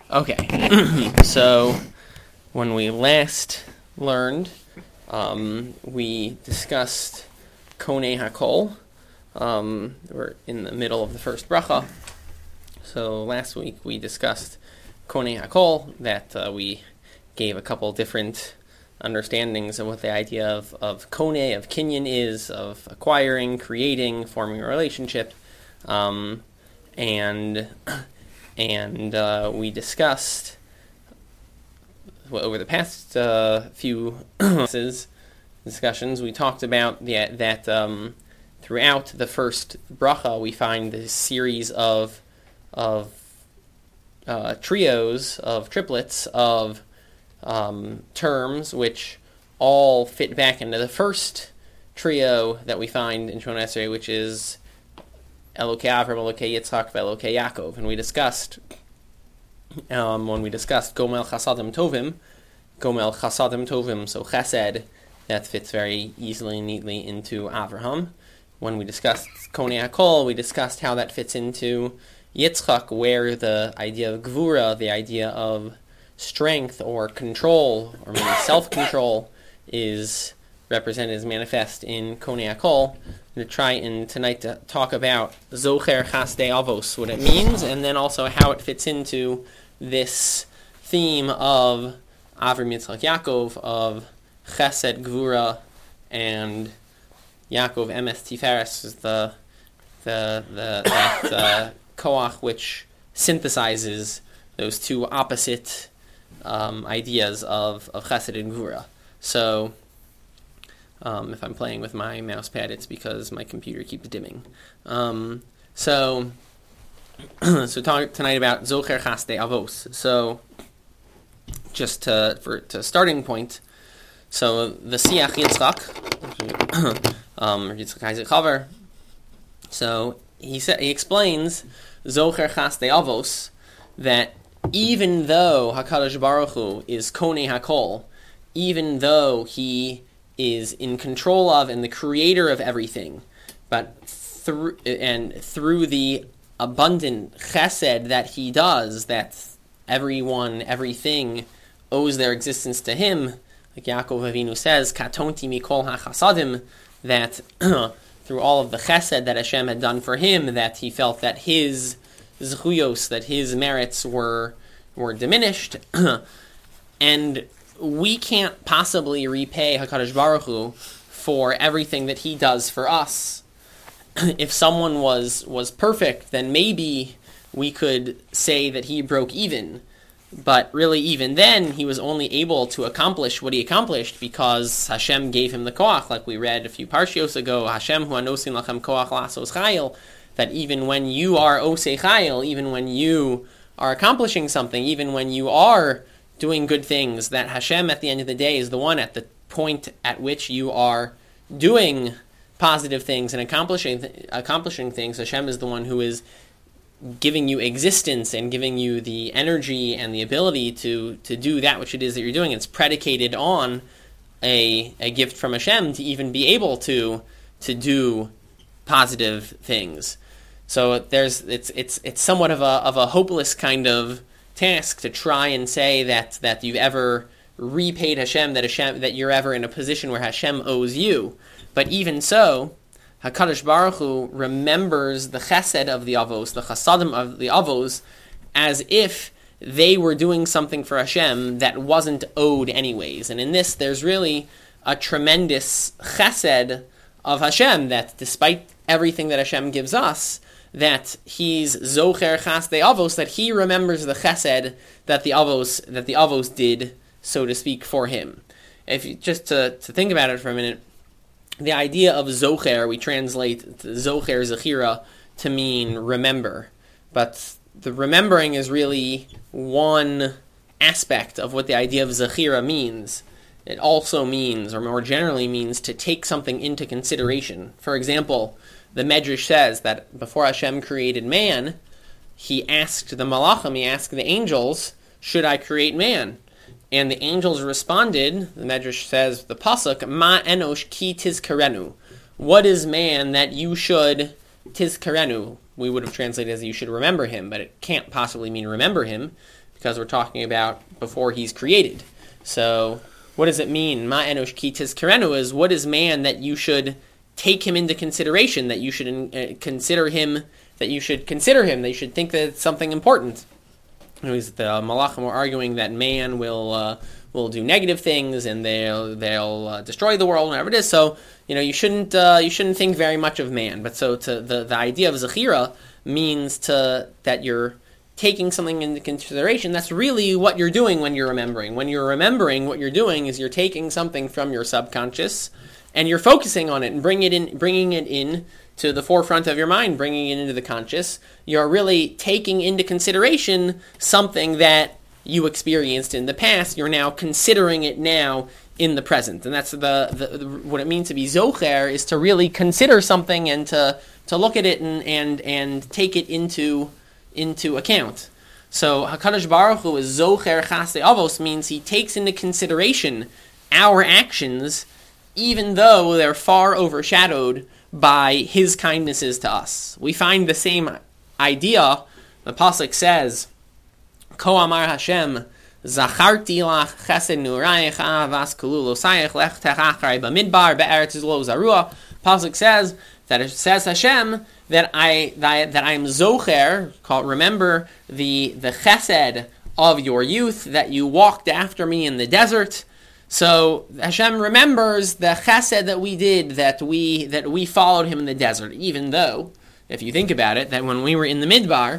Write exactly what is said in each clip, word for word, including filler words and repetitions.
Okay, so when we last learned, um, we discussed Konei HaKol. Um, we're in the middle of the first bracha. So last week we discussed Konei HaKol, that uh, we gave a couple different understandings of what the idea of, of Konei, of Kinyan is, of acquiring, creating, forming a relationship, um, and... And uh, we discussed, well, over the past uh, few discussions, we talked about the, that um, throughout the first bracha, we find this series of of uh, trios, of triplets, of um, terms, which all fit back into the first trio that we find in Shemona Esrei, which is Elokei Avram, Elokei Yitzchak, Elokei Yaakov, and we discussed um, when we discussed Gomel Chasadim Tovim, Gomel Chasadim Tovim, so Chesed, that fits very easily and neatly into Avraham. When we discussed Konei HaKol, we discussed how that fits into Yitzchak, where the idea of Gvura, the idea of strength or control, or maybe self-control, is represented as manifest in Konei HaKol. I'm going to try in tonight to talk about Zocher Chasdei Avos, what it means, and then also how it fits into this theme of Avram Yitzchak Yaakov, of Chesed Gvura, and Yaakov Emes Tiferes, is the the the that uh, koach which synthesizes those two opposite um, ideas of of Chesed and Gvura. So. Um, if I'm playing with my mouse pad, it's because my computer keeps dimming. Um, so, so talk tonight about Zocher Chasdei Avos. So, just to, for to starting point, so the Siach Yitzchak, um, Yitzchak Isaac Chaver. So he said he explains Zocher Chasdei Avos, that even though Hakadosh Baruch Hu is Konei HaKol, even though he is in control of and the creator of everything, but through and through the abundant chesed that he does, that everyone, everything owes their existence to him, like Yaakov Avinu says, "Katonti mikol hachasadim," that through all of the chesed that Hashem had done for him, that he felt that his zchuyos, that his merits were were diminished, and we can't possibly repay HaKadosh Baruch Hu for everything that he does for us. If someone was, was perfect, then maybe we could say that he broke even. But really, even then, he was only able to accomplish what he accomplished because Hashem gave him the koach, like we read a few parshios ago, Hashem hu anosin lachem koach lasos chayil, that even when you are osei chayil, even when you are accomplishing something, even when you are doing good things, that Hashem at the end of the day is the one at the point at which you are doing positive things and accomplishing th- accomplishing things. Hashem is the one who is giving you existence and giving you the energy and the ability to, to do that which it is that you're doing. It's predicated on a a gift from Hashem to even be able to to do positive things. So there's it's it's it's somewhat of a of a hopeless kind of task to try and say that that you've ever repaid Hashem, that Hashem, that you're ever in a position where Hashem owes you. But even so, HaKadosh Baruch Hu remembers the chesed of the avos, the chasadim of the avos, as if they were doing something for Hashem that wasn't owed anyways. And in this, there's really a tremendous chesed of Hashem, that despite everything that Hashem gives us, that he's Zocher Chasdei Avos, that he remembers the chesed that the avos that the avos did, so to speak, for him. If you, just to, to think about it for a minute, the idea of Zocher, we translate Zocher Zechira to mean remember, but the remembering is really one aspect of what the idea of Zechira means. It also means, or more generally means, to take something into consideration. For example, the Medrash says that before Hashem created man, he asked the Malachim, he asked the angels, should I create man? And the angels responded, the Medrash says, the Pasuk, Ma enosh ki tizkarenu. What is man that you should tizkarenu? We would have translated as you should remember him, but it can't possibly mean remember him, because we're talking about before he's created. So what does it mean? Ma enosh ki tizkerenu is, what is man that you should take him into consideration, that you should uh, consider him, that you should consider him, that you should think that it's something important. It was the Malachim were arguing that man will uh, will do negative things and they'll they'll uh, destroy the world, whatever it is. So you know you shouldn't uh, you shouldn't think very much of man. But so to the the idea of zechira means to that you're taking something into consideration. That's really what you're doing when you're remembering. When you're remembering, what you're doing is you're taking something from your subconscious and you're focusing on it and bringing it in, bringing it in to the forefront of your mind, bringing it into the conscious. You're really taking into consideration something that you experienced in the past. You're now considering it now in the present. And that's the, the, the what it means to be zocher, is to really consider something and to, to look at it and, and, and take it into into account. So HaKadosh Baruch Hu is zocher chasdei avos, means he takes into consideration our actions even though they're far overshadowed by his kindnesses to us. We find the same idea. The pasuk says, Ko amar Hashem, Zacharti lach chesed nurayich avas kulul osayich lech techacharei b'midbar be'eretz lo zarua. Pasuk says that it says Hashem that I that, that I am zocher, called remember the the chesed of your youth, that you walked after me in the desert. So Hashem remembers the chesed that we did, that we that we followed him in the desert, even though, if you think about it, that when we were in the midbar,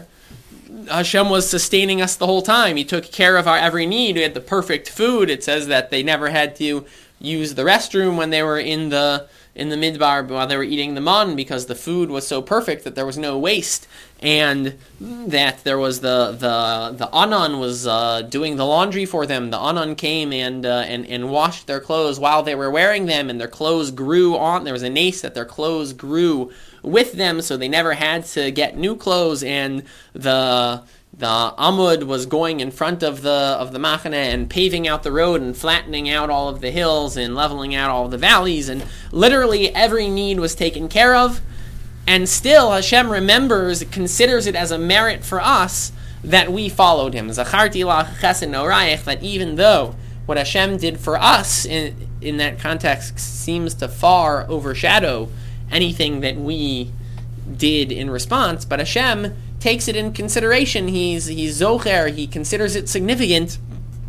Hashem was sustaining us the whole time. He took care of our every need. We had the perfect food. It says that they never had to use the restroom when they were in the in the midbar while they were eating the man, because the food was so perfect that there was no waste, and that there was the the the Anan was uh, doing the laundry for them. The Anan came and uh, and and washed their clothes while they were wearing them, and their clothes grew on. There was a nace that their clothes grew with them, so they never had to get new clothes. And the The Amud was going in front of the of the Machane and paving out the road and flattening out all of the hills and leveling out all of the valleys, and literally every need was taken care of. And still Hashem remembers, considers it as a merit for us that we followed him. Zacharti lach chesed norayich, that even though what Hashem did for us in in that context seems to far overshadow anything that we did in response, but Hashem takes it in consideration. He's he's zocher. He considers it significant,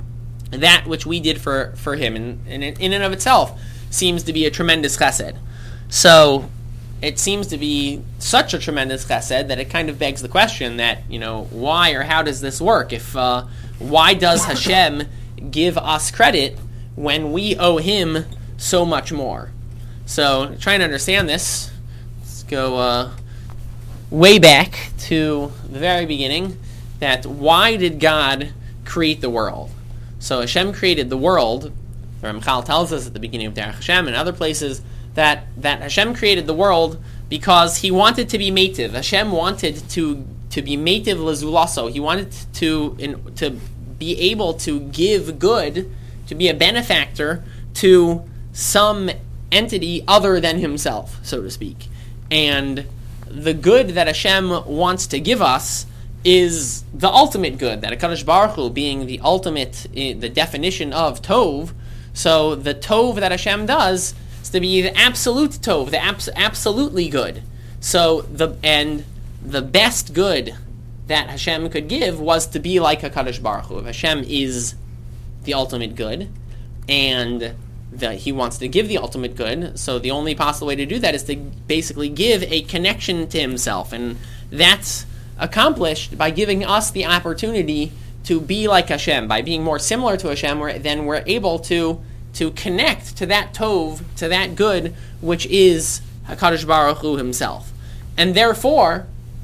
that which we did for, for him, and, and it, in and of itself seems to be a tremendous chesed. So it seems to be such a tremendous chesed that it kind of begs the question that, you know, why or how does this work? If uh, why does Hashem give us credit when we owe him so much more? So trying to understand this, let's go Uh, way back to the very beginning, that why did God create the world? So Hashem created the world. Ramchal tells us at the beginning of Derech Hashem and other places that, that Hashem created the world because he wanted to be meitiv. Hashem wanted to to be meitiv lezulaso. He wanted to in, to be able to give good, to be a benefactor to some entity other than himself, so to speak. And the good that Hashem wants to give us is the ultimate good, that HaKadosh Baruch Hu being the ultimate, the definition of Tov. So the Tov that Hashem does is to be the absolute Tov, the abs- absolutely good. So the and the best good that Hashem could give was to be like HaKadosh Baruch Hu. If Hashem is the ultimate good, and that he wants to give the ultimate good, so the only possible way to do that is to basically give a connection to himself, and that's accomplished by giving us the opportunity to be like Hashem. By being more similar to Hashem, we're, then we're able to to connect to that tov, to that good, which is HaKadosh Baruch Hu himself. And therefore,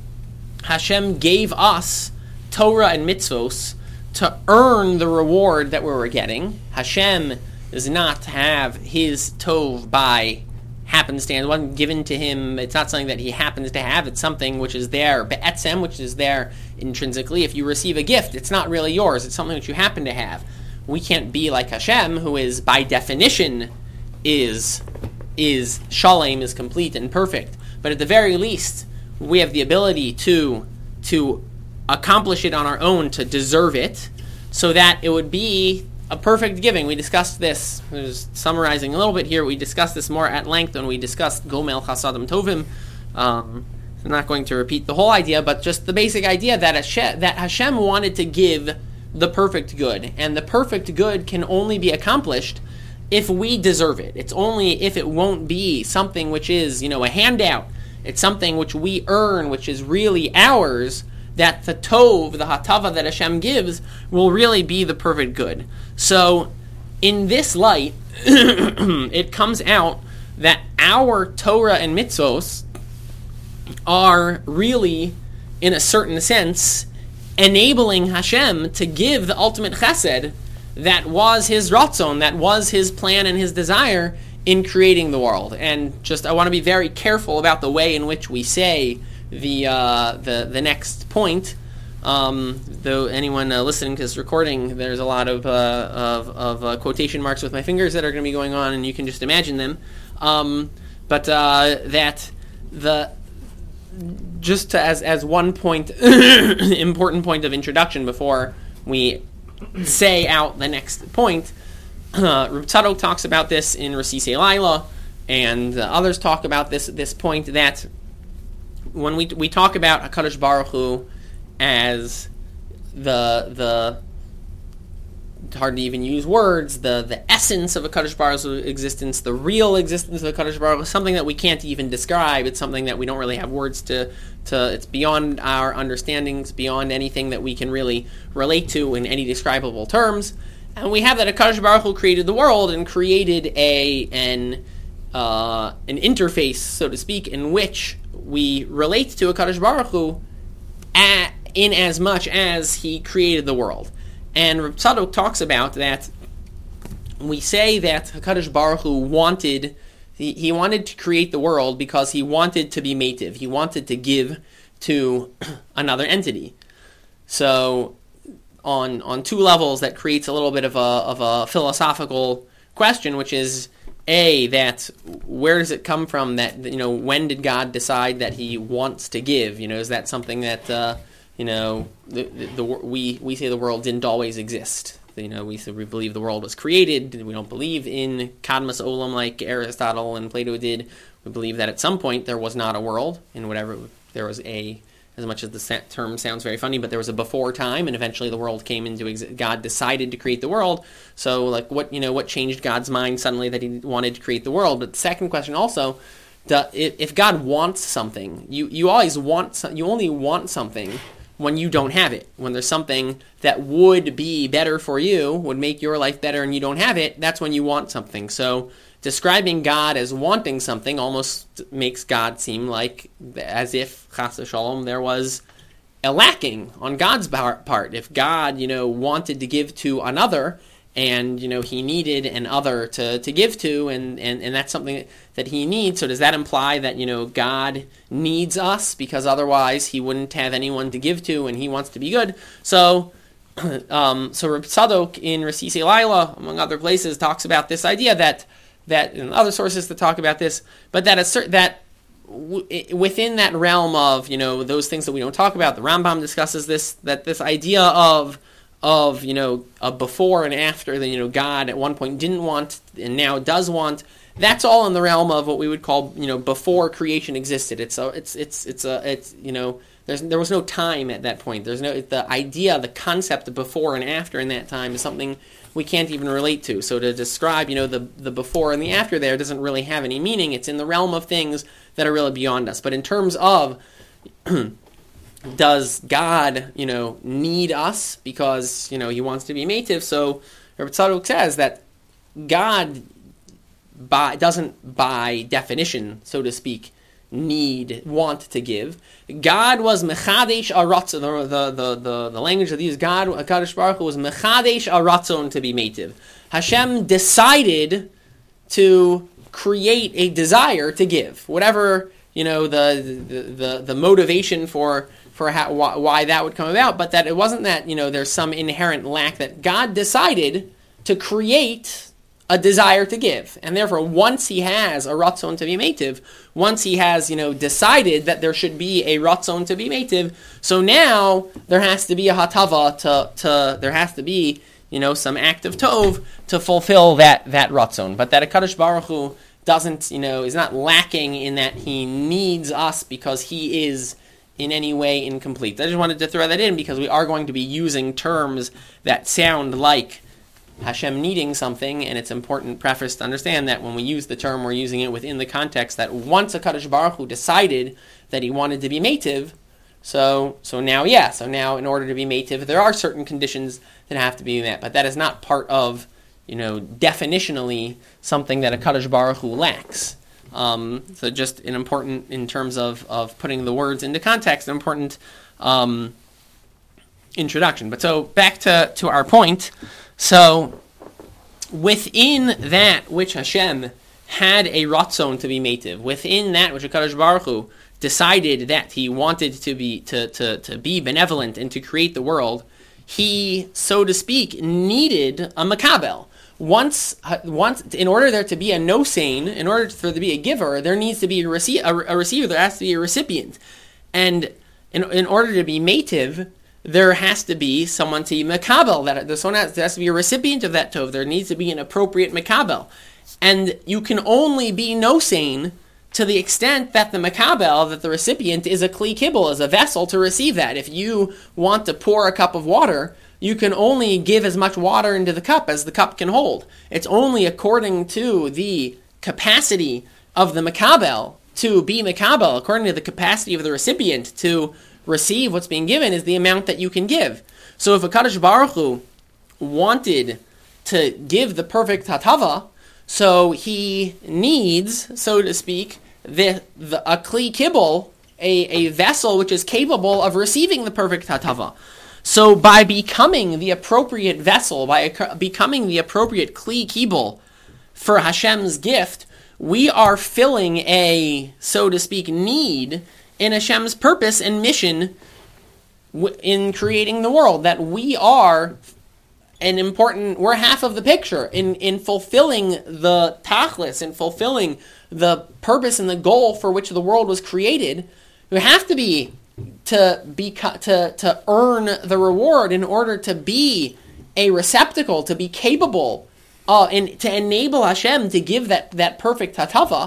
Hashem gave us Torah and mitzvos to earn the reward that we were getting. Hashem does not have his tov by happenstance. It wasn't given to him. It's not something that he happens to have. It's something which is there, be'etzem, which is there intrinsically. If you receive a gift, it's not really yours. It's something that you happen to have. We can't be like Hashem, who is, by definition, is is shalom, is complete and perfect. But at the very least, we have the ability to to accomplish it on our own, to deserve it. so that it would be a perfect giving. We discussed this, just summarizing a little bit here, we discussed this more at length when we discussed Gomel Chasadim Tovim. Um, I'm not going to repeat the whole idea, but just the basic idea that Hashem, that Hashem wanted to give the perfect good, and the perfect good can only be accomplished if we deserve it. It's only if it won't be something which is, you know, a handout. It's something which we earn, which is really ours, that the tov, the hatava that Hashem gives, will really be the perfect good. So, in this light, it comes out that our Torah and mitzvos are really, in a certain sense, enabling Hashem to give the ultimate chesed that was His ratzon, that was His plan and His desire in creating the world. And just, I want to be very careful about the way in which we say the uh, the the next point. Um, though anyone uh, listening to this recording, there's a lot of uh, of, of uh, quotation marks with my fingers that are going to be going on, and you can just imagine them. Um, but uh, that the just to, as as one point, important point of introduction before we say out the next point. Uh, Reb Tzadok talks about this in Rasisei Laila, and uh, others talk about this this point that when we we talk about HaKadosh Baruch Hu as the the it's hard to even use words, the the essence of HaKadosh Baruch Hu's existence, the real existence of HaKadosh Baruch Hu, something that we can't even describe. It's something that we don't really have words to to. It's beyond our understandings, beyond anything that we can really relate to in any describable terms. And we have that HaKadosh Baruch Hu created the world and created a an uh, an interface, so to speak, in which we relate to HaKadosh Baruch Hu at, in as much as He created the world. And Reb Tzadok talks about that we say that HaKadosh Baruch Hu wanted, he, he wanted to create the world because He wanted to be mative. He wanted to give to another entity. So on on two levels, that creates a little bit of a of a philosophical question, which is A, that where does it come from that, you know, when did God decide that He wants to give? You know, is that something that uh, you know the, the, the we we say the world didn't always exist? You know, we we believe the world was created. We don't believe in Kadmas Olam like Aristotle and Plato did. We believe that at some point there was not a world, and whatever there was a. As much as the term sounds very funny, but there was a before time, and eventually the world came into existence. God decided to create the world. So, like, what you know, what changed God's mind suddenly that He wanted to create the world? But the second question also, if God wants something, you, you always want some, you only want something when you don't have it. When there's something that would be better for you, would make your life better, and you don't have it, that's when you want something. So describing God as wanting something almost makes God seem like as if, chas v'shalom, there was a lacking on God's part. If God, you know, wanted to give to another, and, you know, He needed an other to, to give to, and, and, and that's something that He needs, so does that imply that, you know, God needs us, because otherwise He wouldn't have anyone to give to, and He wants to be good? So, um, so Reb Tzadok in Rasisei Laila, among other places, talks about this idea that that and other sources that talk about this, but that a certain that w- within that realm of, you know, those things that we don't talk about, the Rambam discusses this, that this idea of of you know a before and after, that, you know, God at one point didn't want and now does want. That's all in the realm of what we would call, you know, before creation existed. It's a, it's it's it's a it's you know there's there was no time at that point. There's no the idea, the concept of before and after in that time is something we can't even relate to. So to describe, you know, the the before and the after there doesn't really have any meaning. It's in the realm of things that are really beyond us. But in terms of does God, you know, need us because, you know, He wants to be mative? So Reb Tzadok says that God by doesn't by definition, so to speak, need, want to give. God was mechadesh aratzon, the, the, the, the language of these, God, HaKadosh Baruch Hu was mechadesh aratzon, to be mative. Hashem decided to create a desire to give. Whatever, you know, the the, the, the motivation for, for how, why, why that would come about, but that it wasn't that, you know, there's some inherent lack, that God decided to create a desire to give. And therefore, once he has a ratzon to be meitiv, once he has, you know, decided that there should be a ratzon to be meitiv, so now there has to be a hatava to, to there has to be, you know, some act of tov to fulfill that, that ratzon. But that HaKadosh Baruch Hu doesn't, you know, is not lacking in that he needs us because he is in any way incomplete. I just wanted to throw that in because we are going to be using terms that sound like Hashem needing something, and it's important preface to understand that when we use the term, we're using it within the context that once HaKadosh Baruch Hu decided that he wanted to be meitiv, so so now, yeah, so now in order to be meitiv, there are certain conditions that have to be met, but that is not part of, you know, definitionally something that HaKadosh Baruch Hu lacks. Um, so just an important, in terms of, of putting the words into context, an important um, introduction. But so back to, to our point. So, within that which Hashem had a ratzon to be meitiv, within that which HaKadosh Baruch Hu decided that he wanted to be to, to, to be benevolent and to create the world, he, so to speak, needed a makabel. Once, once, in order there to be a nosein, in order for there to be a giver, there needs to be a, rece- a, a receiver. There has to be a recipient, and in in order to be meitiv, there has to be someone to be makabel. That there's someone has, there has to be a recipient of that tov. There needs to be an appropriate makabel, and you can only be nosein to the extent that the makabel, that the recipient, is a kli kibble, is a vessel to receive that. If you want to pour a cup of water, you can only give as much water into the cup as the cup can hold. It's only according to the capacity of the makabel to be makabel, according to the capacity of the recipient to receive what's being given, is the amount that you can give. So if HaKadosh Baruch Hu wanted to give the perfect hatava, so he needs, so to speak, the, the a kli kibble, a, a vessel which is capable of receiving the perfect hatava. So by becoming the appropriate vessel, by becoming the appropriate kli kibble for Hashem's gift, we are filling a, so to speak, need in Hashem's purpose and mission w- in creating the world. That we are an important, we're half of the picture in, in fulfilling the tachlis, in fulfilling the purpose and the goal for which the world was created. We have to be to be to to earn the reward in order to be a receptacle, to be capable, uh, and to enable Hashem to give that, that perfect hatava.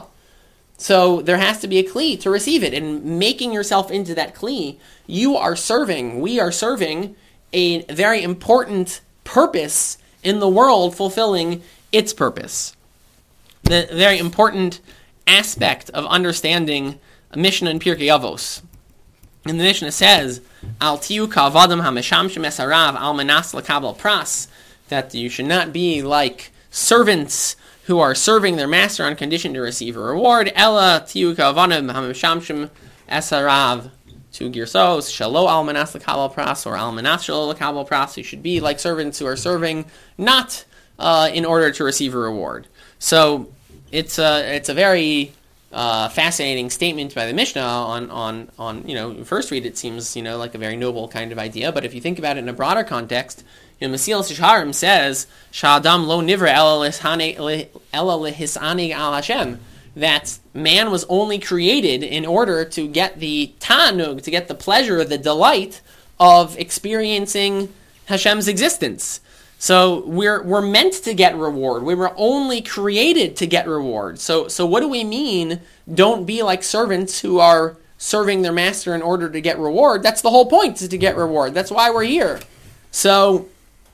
So there has to be a kli to receive it, and making yourself into that kli, you are serving, we are serving a very important purpose in the world, fulfilling its purpose. The very important aspect of understanding Mishnah and Pirkei Avos. And the Mishnah says, "Al tiu ka'avadim hameshamshem esarav al menas lekabel pras," that you should not be like servants who are serving their master on condition to receive a reward. Ella tiu ka'avadim hameshamshem esarav, two girsos, shalo al menas lekabel pras, or al menas shalo lekabel pras. You should be like servants who are serving not uh, in order to receive a reward. So it's a it's a very Uh, fascinating statement by the Mishnah on, on, on, you know, first read it seems, you know, like a very noble kind of idea, but if you think about it in a broader context, you know, Mesilas Yesharim says, Sha'adam lo nivra ela lehisani al Hashem, that man was only created in order to get the ta'anug, to get the pleasure, the delight of experiencing Hashem's existence. So we're we're meant to get reward. We were only created to get reward. So so what do we mean? Don't be like servants who are serving their master in order to get reward. That's the whole point, is to get reward. That's why we're here. So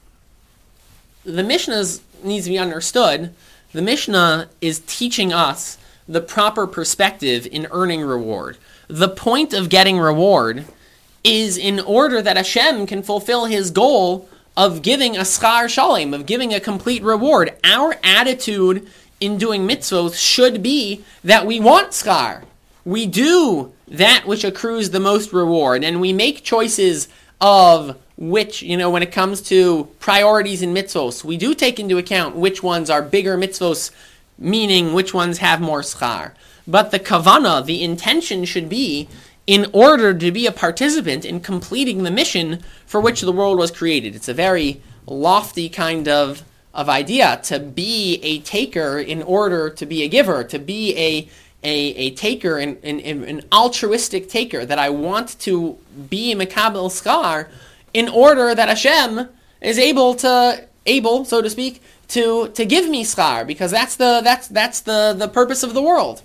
the Mishnah needs to be understood. The Mishnah is teaching us the proper perspective in earning reward. The point of getting reward is in order that Hashem can fulfill his goal of giving a schar shalem, of giving a complete reward. Our attitude in doing mitzvot should be that we want schar. We do that which accrues the most reward, and we make choices of which, you know, when it comes to priorities in mitzvot, we do take into account which ones are bigger mitzvot, meaning which ones have more schar. But the kavana, the intention should be in order to be a participant in completing the mission for which the world was created. It's a very lofty kind of of idea, to be a taker in order to be a giver, to be a a, a taker, in, in, in, an altruistic taker, that I want to be Mekabel Schar in order that Hashem is able to, able, so to speak, to, to give me Schar, because that's the that's that's the, the purpose of the world.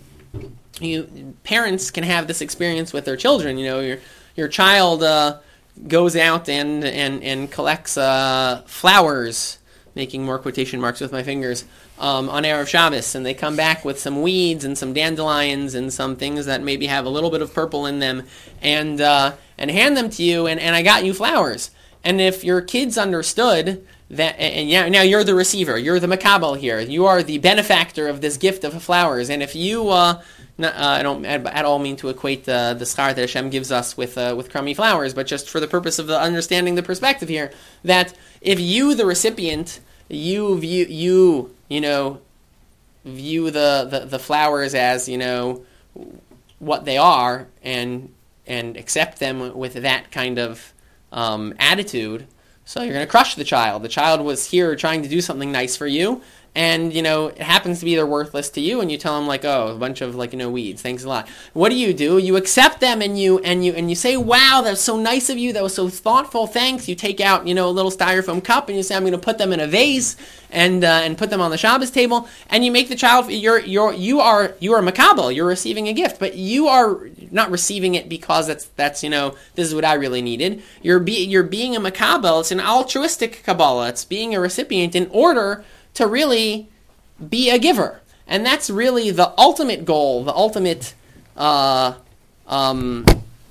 You parents can have this experience with their children. You know, your your child uh, goes out and and and collects uh, flowers, making more quotation marks with my fingers, um, on Erev Shabbos, and they come back with some weeds and some dandelions and some things that maybe have a little bit of purple in them, and uh, and hand them to you, and, and I got you flowers. And if your kids understood that, and yeah, now you're the receiver, you're the makabel here, you are the benefactor of this gift of flowers, and if you, uh, not, uh, I don't at all mean to equate uh, the schar that Hashem gives us with uh, with crummy flowers, but just for the purpose of the understanding the perspective here, that if you, the recipient, you view you you know view the, the, the flowers as, you know, what they are, and and accept them with that kind of um, attitude, so you're going to crush the child. The child was here trying to do something nice for you, and, you know, it happens to be they're worthless to you, and you tell them, like, oh, a bunch of, like, you know, weeds, thanks a lot. What do you do? You accept them, and you and you and you say, wow, that was so nice of you, that was so thoughtful, thanks. You take out, you know, a little styrofoam cup, and you say, I'm going to put them in a vase, and uh, and put them on the Shabbos table, and you make the child, you're you're you are you are makabel, you're receiving a gift, but you are not receiving it because that's that's you know, this is what I really needed. You're be you're being a makabel. It's an altruistic Kabbalah. It's being a recipient in order to really be a giver. And that's really the ultimate goal, the ultimate uh, um,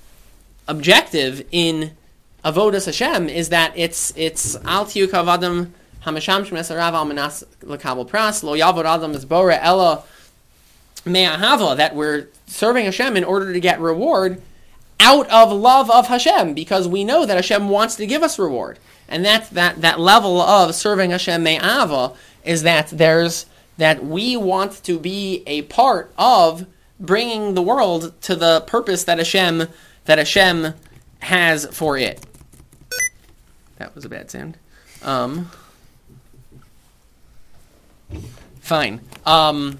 objective in Avodas Hashem, is that it's it's al tiyu kavadam hamasham shmesarav al menas lekabel pras lo yavod adam esbora ella me'ahava, that we're serving Hashem in order to get reward out of love of Hashem, because we know that Hashem wants to give us reward. And that that that level of serving Hashem me'ava is that there's that we want to be a part of bringing the world to the purpose that Hashem that Hashem has for it. That was a bad sound. Um, fine. Um,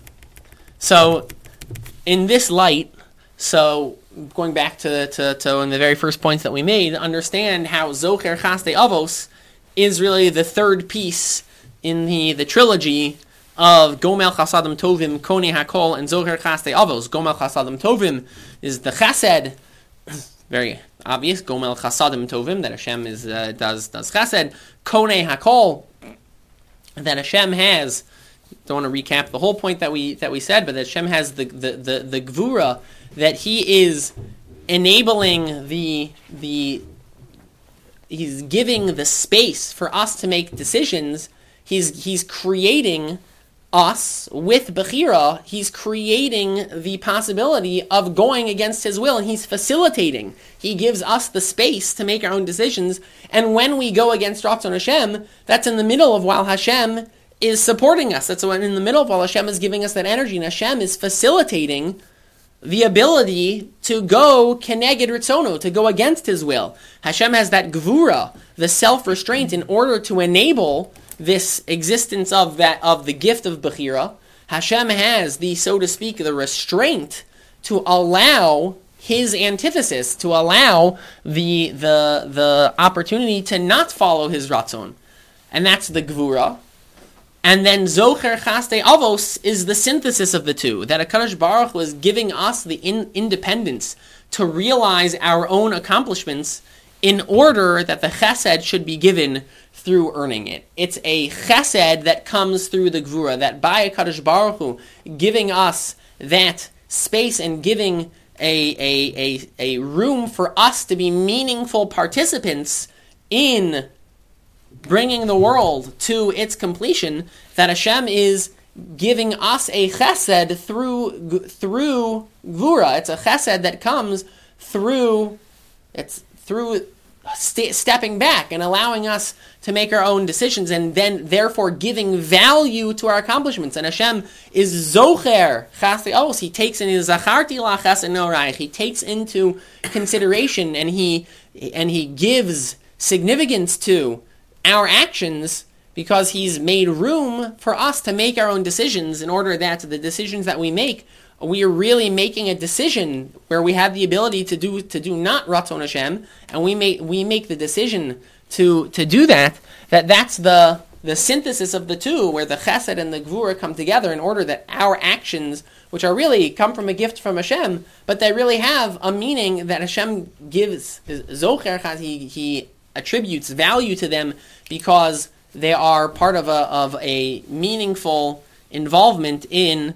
so in this light, so going back to to to one of the very first points that we made, understand how Zocher Chasdei Avos is really the third piece in the, the trilogy of Gomel Chasadim Tovim, Konei Hakol, and Zocher Chasdei Avos. Gomel Chasadim Tovim is the Chesed, very obvious. Gomel Chasadim Tovim, that Hashem is uh, does does Chesed. Konei Hakol, that Hashem has. Don't want to recap the whole point that we that we said, but that Hashem has the the the, the Gvura, that He is enabling the the. He's giving the space for us to make decisions. He's he's creating us with Bechira. He's creating the possibility of going against His will, and He's facilitating. He gives us the space to make our own decisions, and when we go against Ratzon Hashem, that's in the middle of while Hashem is supporting us. That's when in the middle of while Hashem is giving us that energy, and Hashem is facilitating the ability to go keneged ritzono, to go against His will. Hashem has that gvura, the self-restraint, in order to enable this existence of that of the gift of Bechira. Hashem has the, so to speak, the restraint to allow His antithesis, to allow the the the opportunity to not follow His ratzon, and that's the gvura. And then Zocher Chasdei Avos is the synthesis of the two, that HaKadosh Baruch Hu is giving us the in- independence to realize our own accomplishments in order that the chesed should be given through earning it. It's a chesed that comes through the Gvura, that by HaKadosh Baruch Hu giving us that space and giving a, a, a, a room for us to be meaningful participants in bringing the world to its completion, that Hashem is giving us a chesed through through Gvura. It's a chesed that comes through it's through st- stepping back and allowing us to make our own decisions, and then therefore giving value to our accomplishments. And Hashem is Zocher Chasdei Avos. He takes in his Zacharti La Chesed Noraich. He takes into consideration and he and he gives significance to our actions because he's made room for us to make our own decisions in order that the decisions that we make, we are really making a decision where we have the ability to do to do not Ratzon Hashem, and we make we make the decision to to do that, that that's the the synthesis of the two, where the chesed and the gvura come together in order that our actions, which are really come from a gift from Hashem, but they really have a meaning that Hashem gives. Zocher, he, he attributes value to them because they are part of a of a meaningful involvement in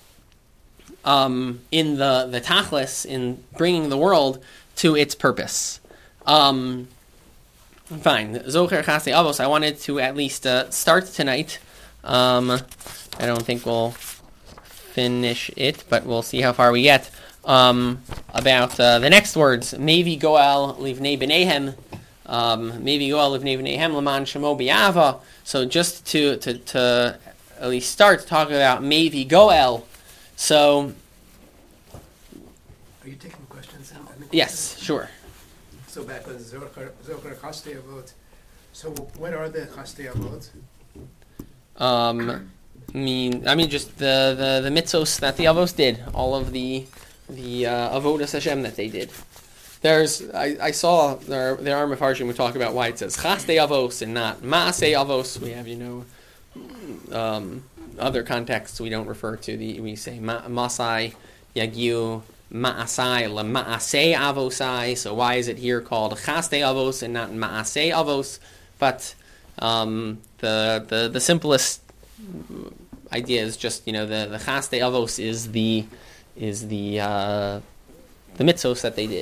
um, in the the tachlis, in bringing the world to its purpose. Um, Fine. Zocher Chasei Avos. I wanted to at least uh, start tonight. Um, I don't think we'll finish it, but we'll see how far we get. Um, about uh, the next words. Mevi Goel Livnei B'neihem. Um, Mevi Goel Livnei B'neihem L'man Shemo B'Yava. So just to, to, to at least start talking about Mevi Goel. So... Are you taking questions? Yes, sure. So back on Zocher Chastei Avot. So what are the Chastei Avot? Um, I mean, I mean, just the, the, the mitzvos that the avos did, all of the the uh, avodas Hashem that they did. There's, I, I saw there there are mefarshim who talk about why it says Chastei Avos and not Maasei Avos. We have, you know, um, other contexts we don't refer to. The we say ma, Masai Yagiu. Ma'asai la ma'asei avosai. So why is it here called chastei avos and not ma'asei avos? But um, the the the simplest idea is just, you know, the the chastei avos is the is the uh, the mitzvos that they did.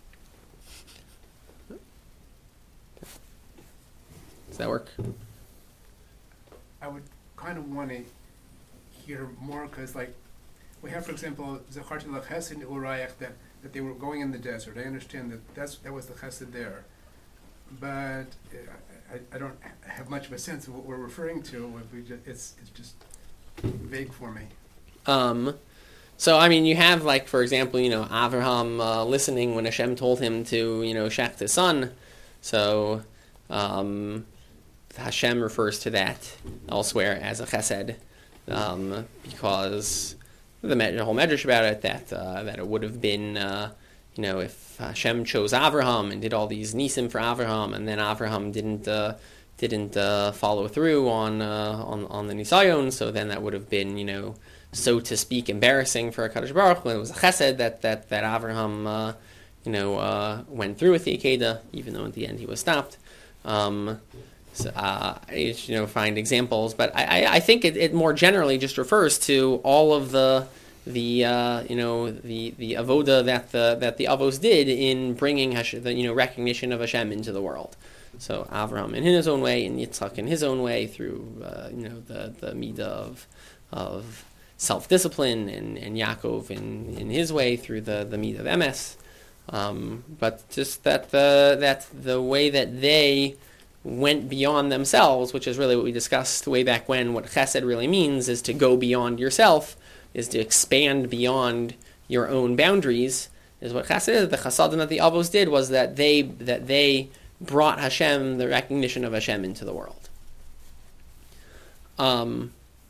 Does that work? I would kind of want to hear more, because, like, we have, for example, Zacharti Chesed Urayach, that that they were going in the desert. I understand that that's, that was the Chesed there, but uh, I, I don't have much of a sense of what we're referring to. If we just, it's it's just vague for me. Um, so I mean, you have, like, for example, you know, Avraham uh, listening when Hashem told him to, you know, shecht his son. So um, Hashem refers to that elsewhere as a Chesed, um, because the, the whole medrash about it, that uh, that it would have been, uh, you know, if Hashem chose Avraham and did all these nisim for Avraham, and then Avraham didn't uh, didn't uh, follow through on uh, on on the nisayon, so then that would have been, you know, so to speak, embarrassing for HaKadosh Baruch Hu. It was a chesed that that that Avraham, uh, you know, uh, went through with the Akedah, even though at the end he was stopped. Um, So, uh, you know, find examples, but I, I, I think it, it more generally just refers to all of the the uh, you know the, the avoda that the that the avos did in bringing Hashem, the, you know, recognition of Hashem into the world. So Avraham in his own way, and Yitzchak in his own way, through uh, you know the the midah of of self discipline, and, and Yaakov in, in his way through the the midah of emes. Um, but just that the that the way that they went beyond themselves, which is really what we discussed way back when. What chesed really means is to go beyond yourself, is to expand beyond your own boundaries, is what chesed is. The chasadim that the avos did was that they that they brought Hashem, the recognition of Hashem, into the world. Um,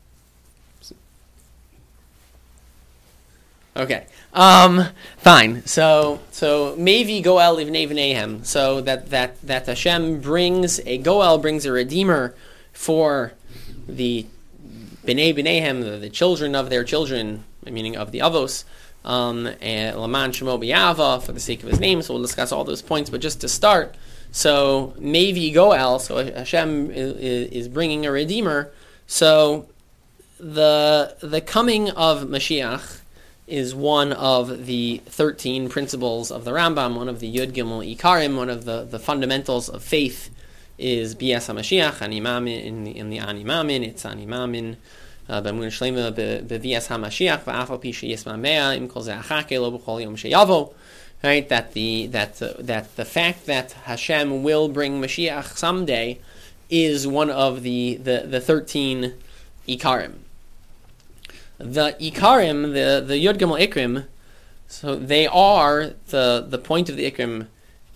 Okay. Um, fine. So, so Mevi Goel Livnei V'neihem. So that, that, that Hashem brings a Goel, brings a Redeemer for the B'nei B'neihem, the, the children of their children, meaning of the Avos, um, and Laman Shemo B'Yava, for the sake of his name. So we'll discuss all those points. But just to start, so Mevi Goel, so Hashem is, is bringing a Redeemer. So the the coming of Mashiach is one of the thirteen principles of the Rambam, one of the Yud Gimel Ikarim, one of the, the fundamentals of faith is Bias HaMashiach, Animamin, in the, in the Animamin, it's Animamin, B'emunah Shlema, B'Bias HaMashiach, V'afal Pi Sheyisma Mea, Im Kol Zeh Achake, Lo B'chol Yom Sheyavo, right, that the, that, uh, that the fact that Hashem will bring Mashiach someday is one of the, the, the thirteen Ikarim. The Ikarim, the, the Yud Gimel Ikrim, so they are, the, the point of the Ikrim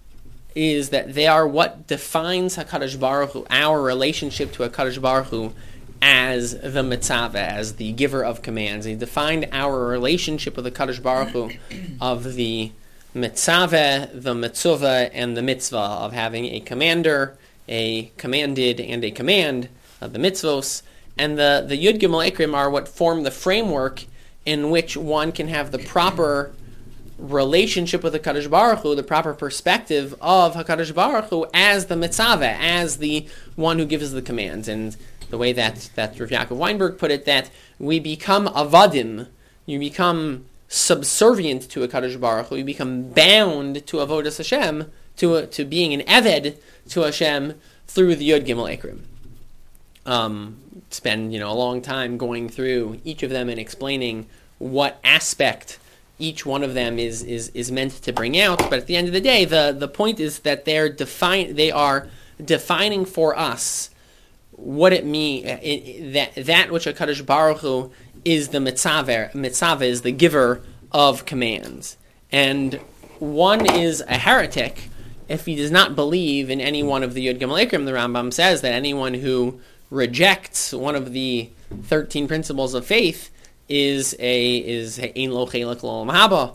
is that they are what defines HaKadosh Baruch Hu, our relationship to HaKadosh Baruch Hu, as the mitzvah, as the giver of commands. They defined our relationship with HaKadosh Baruch Hu of the mitzvah, the mitzvah, and the mitzvah, of having a commander, a commanded, and a command of the mitzvos. And the, the Yud Gimel Ekrim are what form the framework in which one can have the proper relationship with HaKadosh Baruch Hu, the proper perspective of HaKadosh Baruch Hu as the mitzvah, as the one who gives the commands. And the way that, that Rav Yaakov Weinberg put it, that we become avadim, you become subservient to HaKadosh Baruch Hu, you become bound to Avodas Hashem, to, to being an Eved to Hashem through the Yud Gimel Ekrim. Um, spend you know a long time going through each of them and explaining what aspect each one of them is is is meant to bring out. But at the end of the day, the the point is that they're define they are defining for us what it means, that that which HaKadosh Baruch Hu is the mitzvah. Mitzvah is the giver of commands, and one is a heretic if he does not believe in any one of the Yud Gimel Ekrim. The Rambam says that anyone who rejects one of the thirteen principles of faith is a is ein lo chelek l'olam haba.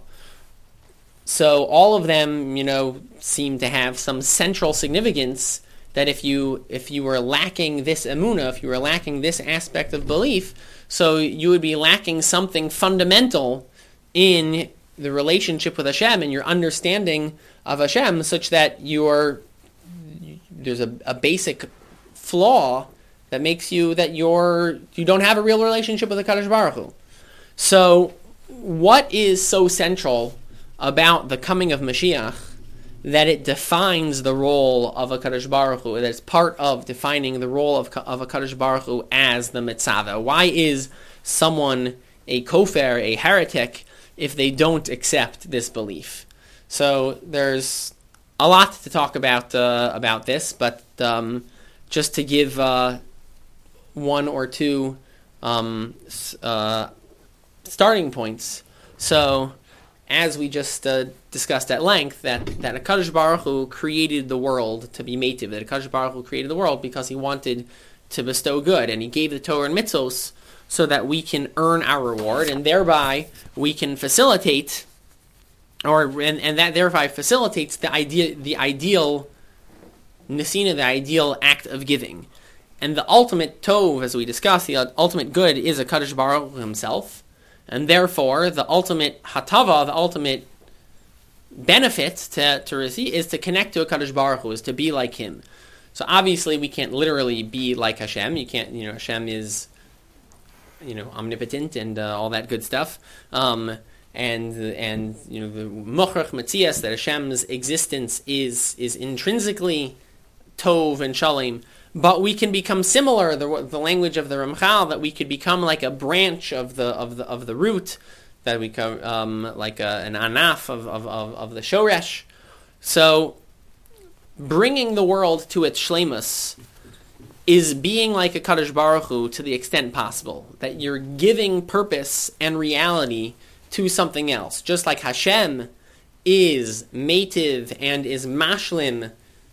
So all of them, you know, seem to have some central significance. That if you if you were lacking this emunah, if you were lacking this aspect of belief, so you would be lacking something fundamental in the relationship with Hashem and your understanding of Hashem, such that you're there's a, a basic flaw that makes you that you're you don't have a real relationship with the HaKadosh Baruch Hu. So, what is so central about the coming of Mashiach that it defines the role of a HaKadosh Baruch Hu? That it's part of defining the role of of a HaKadosh Baruch Hu as the mitzvah. Why is someone a kofar, a heretic, if they don't accept this belief? So there's a lot to talk about uh, about this, but um, just to give. Uh, one or two um, uh, starting points. So, as we just uh, discussed at length, that, that HaKadosh Baruch Hu created the world to be meitiv, that HaKadosh Baruch Hu created the world because he wanted to bestow good, and he gave the Torah and mitzvos so that we can earn our reward, and thereby we can facilitate, or and, and that thereby facilitates the idea, the ideal nesina, the ideal act of giving. And the ultimate tov, as we discussed, the ultimate good is a HaKadosh Baruch Hu himself. And therefore, the ultimate hatava, the ultimate benefit to, to receive is to connect to a HaKadosh Baruch Hu, is to be like him. So obviously we can't literally be like Hashem. You can't, you know, Hashem is, you know, omnipotent and uh, all that good stuff. Um, and, and you know, the Mochrach Metzias, that Hashem's existence is is intrinsically tov and shalom. But we can become similar, the, the language of the Ramchal, that we could become like a branch of the of the of the root, that we come um, like a, an anaf of, of, of, of the shoresh. So, bringing the world to its shleimus is being like a HaKadosh Baruch Hu to the extent possible. That you're giving purpose and reality to something else. Just like Hashem is meitiv and is mashlim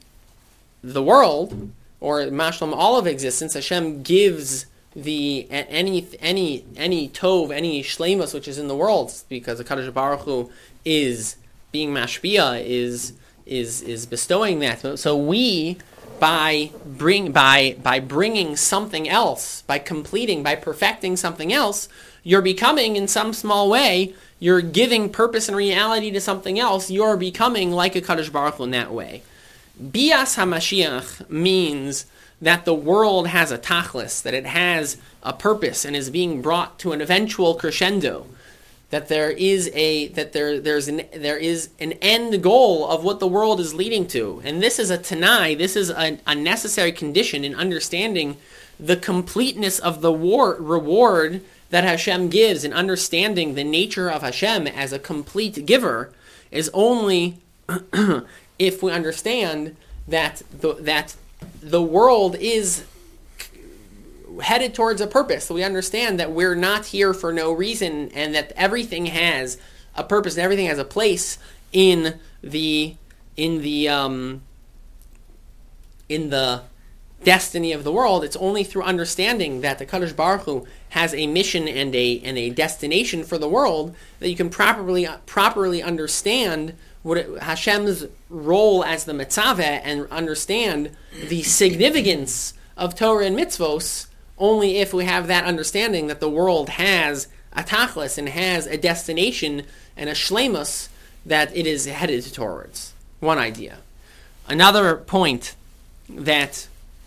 the world, or mashlam all of existence, Hashem gives the any any any tov, any shleimus which is in the world, because HaKadosh Baruch Hu is being mashpia, is is is bestowing that. So we, by bring by by bringing something else, by completing, by perfecting something else, you're becoming, in some small way, you're giving purpose and reality to something else. You're becoming like a HaKadosh Baruch Hu in that way. Bias HaMashiach means that the world has a tachlis, that it has a purpose and is being brought to an eventual crescendo, that there is a that there there's an there is an end goal of what the world is leading to, and this is a tanai. This is a, a necessary condition in understanding the completeness of the war, reward that Hashem gives, and understanding the nature of Hashem as a complete giver is only if we understand that the, that the world is headed towards a purpose. So we understand that we're not here for no reason, and that everything has a purpose and everything has a place in the in the um, in the destiny of the world. It's only through understanding that the Kadosh Baruch Hu has a mission and a and a destination for the world that you can properly properly understand what it, Hashem's role as the Mitzaveh and understand the significance of Torah and mitzvos. Only if we have that understanding that the world has a tachlis and has a destination and a shleimus that it is headed towards. One idea. Another point that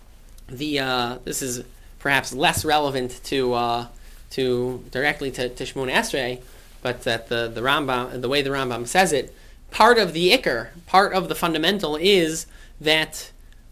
the uh, this is perhaps less relevant to uh, to directly to, to Shmona Esrei, but that the the Rambam, the way the Rambam says it, part of the ikar, part of the fundamental is that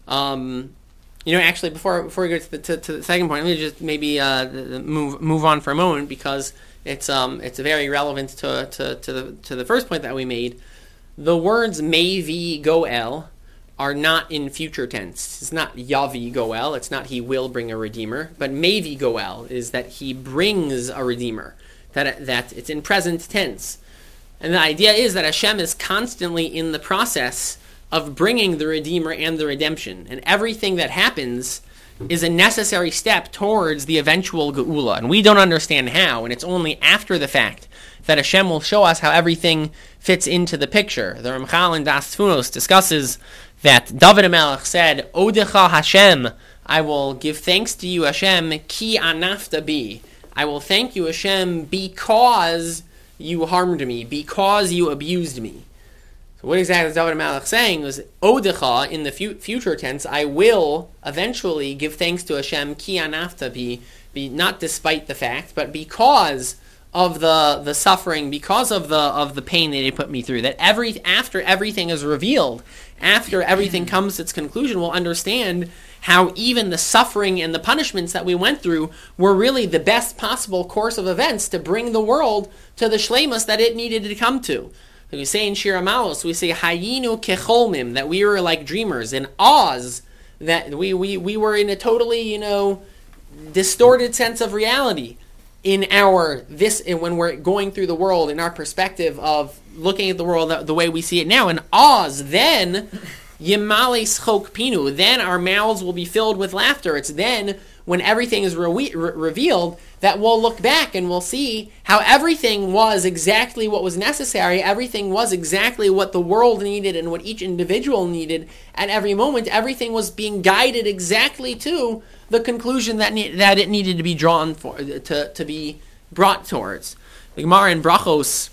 um, you know actually before before we go to the to, to the second point, let me just maybe uh, move move on for a moment because it's um it's very relevant to to to the to the first point that we made. The words Mevi Goel are not in future tense. It's not Yavi Goel. It's not he will bring a redeemer. But Mevi Goel is that he brings a redeemer. That that it's in present tense. And the idea is that Hashem is constantly in the process of bringing the redeemer and the redemption. And everything that happens is a necessary step towards the eventual Geula. And we don't understand how. And it's only after the fact that Hashem will show us how everything fits into the picture. The Ramchal in Das Tfunos discusses that David HaMelech said, Odecha Hashem, I will give thanks to you, Hashem, ki anafta bi. I will thank you, Hashem, because you harmed me, because you abused me. So what exactly is David HaMelech saying was, Odecha, in the fu- future tense, I will eventually give thanks to Hashem, ki anafta bi, be not despite the fact, but because of the the suffering, because of the of the pain that they put me through. That every after everything is revealed, after everything comes to its conclusion, we'll understand how even the suffering and the punishments that we went through were really the best possible course of events to bring the world to the shleimus that it needed to come to. Like we say in Shir HaMaalos, we say Hayinu kecholmim, that we were like dreamers, in Oz, that we, we, we were in a totally, you know, distorted sense of reality. In our this when we're going through the world, in our perspective of looking at the world the, the way we see it now, in Oz, then Yimali Schok Pinu, then our mouths will be filled with laughter. It's then when everything is re- re- revealed that we'll look back and we'll see how everything was exactly what was necessary. Everything was exactly what the world needed and what each individual needed at every moment. Everything was being guided exactly to the conclusion that ne- that it needed to be drawn for, to to be brought towards. The Gemara in Brachos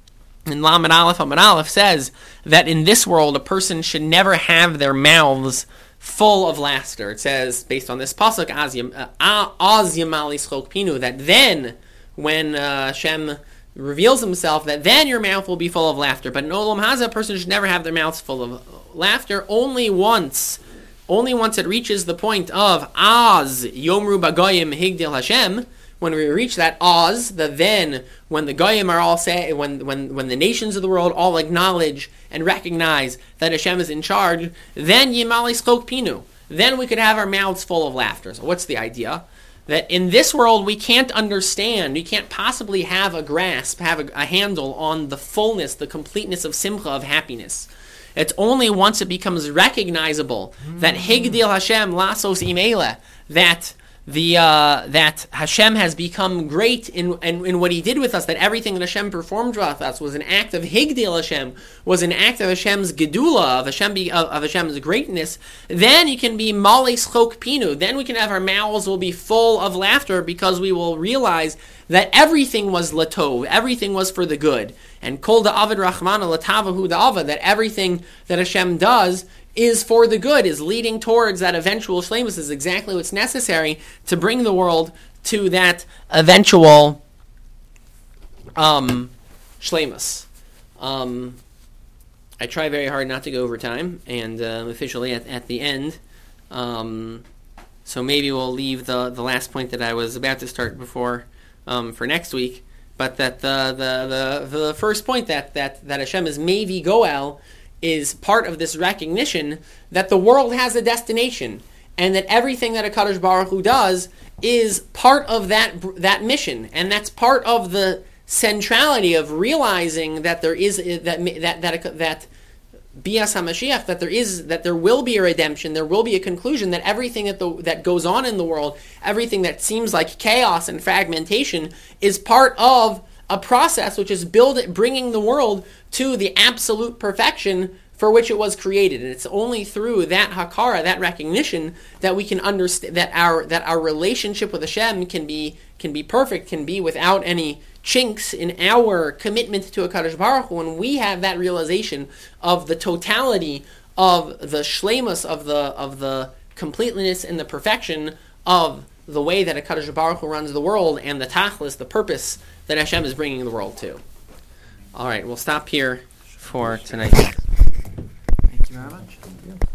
in Lamed Aleph Amud Aleph says that in this world a person should never have their mouths full of laughter. It says, based on this pasuk, Az Yamali Schok Pinu, that then when uh, Hashem reveals himself, that then your mouth will be full of laughter. But in Olam Hazeh, a person should never have their mouths full of laughter. Only once. Only once it reaches the point of Az Yomru Bagoyim Higdil Hashem, when we reach that Az, the then, when the Goyim are all say, when when when the nations of the world all acknowledge and recognize that Hashem is in charge, then Yimali Schok Pinu. Then we could have our mouths full of laughter. So what's the idea? That in this world we can't understand, we can't possibly have a grasp, have a, a handle on the fullness, the completeness of simcha, of happiness. It's only once it becomes recognizable that Higdil Hashem Lasos Imela, that the uh, that Hashem has become great in, in in what He did with us, that everything that Hashem performed with us was an act of Higdil Hashem, was an act of Hashem's Gedula, of Hashem be, of, of Hashem's greatness. Then you can be Malei Schok Pinu. Then we can have our mouths will be full of laughter because we will realize that everything was latov, everything was for the good. And kol da'avid rachmana latavahu da'ava, that everything that Hashem does is for the good, is leading towards that eventual shleimus, is exactly what's necessary to bring the world to that eventual um, shleimus. Um, I try very hard not to go over time, and uh, officially at, at the end. Um, so maybe we'll leave the, the last point that I was about to start before um, for next week. But that the the, the, the first point that, that, that Hashem is Mevi Goel is part of this recognition that the world has a destination, and that everything that HaKadosh Baruch Hu does is part of that that mission, and that's part of the centrality of realizing that there is that that that that Bias HaMashiach, that there is, that there will be a redemption, there will be a conclusion, that everything that the that goes on in the world, everything that seems like chaos and fragmentation, is part of a process which is build, bringing the world to the absolute perfection for which it was created. And it's only through that hakara, that recognition, that we can understand that our that our relationship with Hashem can be can be perfect, can be without any chinks in our commitment to HaKadosh Baruch Hu. When we have that realization of the totality of the shleimus, of the of the completeness and the perfection of the way that HaKadosh Baruch Hu runs the world, and the tachlis, the purpose that Hashem is bringing the world to. All right, we'll stop here for tonight. Thank you very much.